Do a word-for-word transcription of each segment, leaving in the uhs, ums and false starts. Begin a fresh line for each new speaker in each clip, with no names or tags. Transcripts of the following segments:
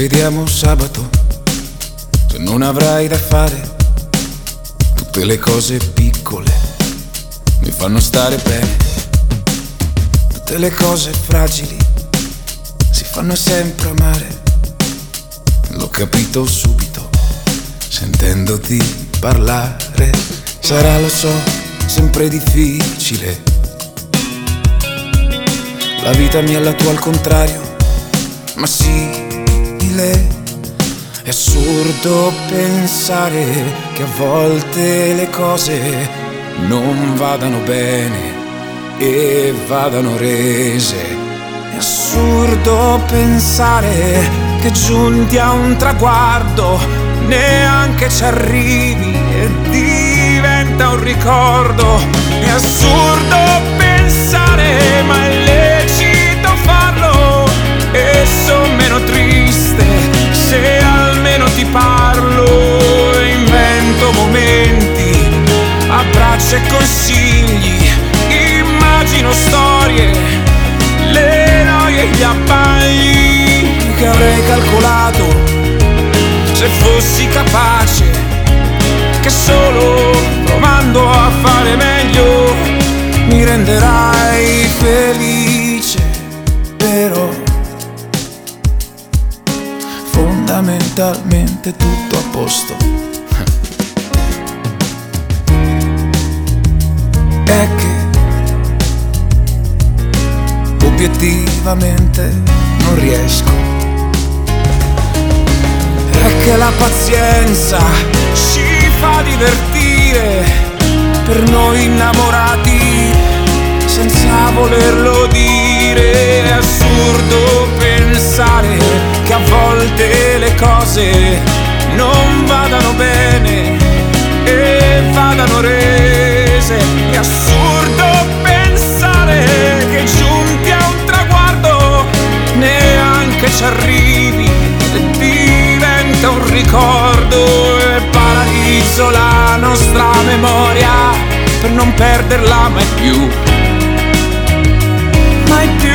vediamo sabato, se non avrai da fare. Tutte le cose piccole mi fanno stare bene. Tutte le cose fragili si fanno sempre amare. L'ho capito subito, sentendoti parlare. Sarà, lo so, sempre difficile. La vita mia è la tua al contrario, ma simile. È assurdo pensare che a volte le cose non vadano bene e vadano rese. È assurdo pensare che giunti a un traguardo neanche ci arrivi e diventa un ricordo. È assurdo pensare, ma è lecito farlo, e son meno triste se almeno ti parlo. E invento momenti, abbracci e consigli, immagino storie, le noie e gli abbagli che avrei calcolato se fossi capace, che solo provando a fare meglio mi renderai felice. Però fondamentalmente tutto a posto. È che obiettivamente non riesco. È che la pazienza ci fa divertire, per noi innamorati senza volerlo dire. È assurdo pensare che a volte le cose non vadano bene e vadano rese. È assurdo pensare che giunti a un traguardo neanche ci arrivi e diventa un ricordo. E paralizzo la nostra memoria per non perderla mai più, mai più.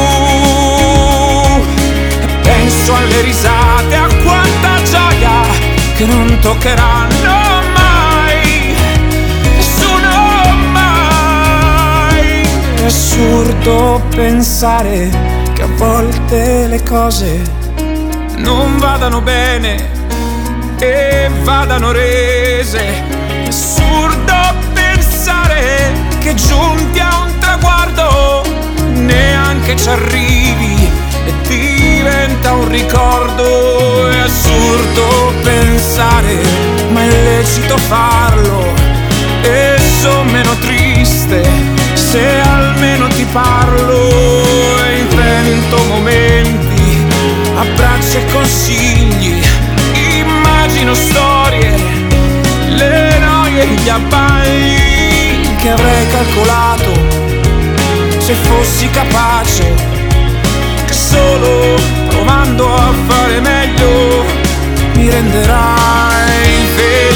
E penso alle risate, a quanta gioia che non toccheranno mai, nessuno mai. È assurdo pensare che a volte le cose non vadano bene e vadano rese. È assurdo pensare che giunti a un traguardo neanche ci arrivi e diventa un ricordo. È assurdo pensare, ma è lecito farlo, e son meno triste se almeno ti parlo. E invento momenti, abbracci e consigli, immagino storie, le noie e gli abbagli che avrei calcolato se fossi capace, che solo provando a fare meglio mi renderai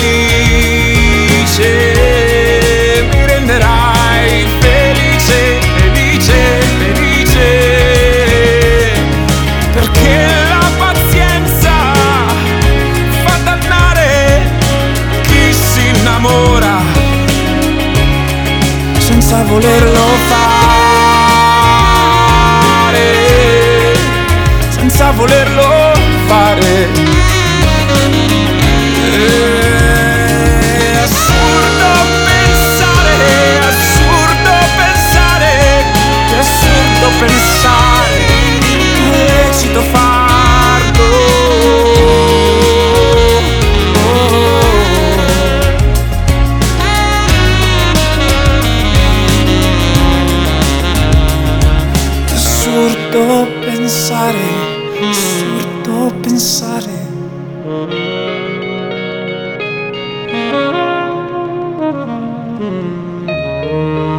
felice, mi renderai felice, felice, felice. Perché la pazienza fa dannare chi si innamora senza volerlo fare, senza volerlo fare. È assurdo pensare, è assurdo pensare, è assurdo pensare, è lecito farlo. È assurdo pensare, è assurdo pensare. Mm-hmm.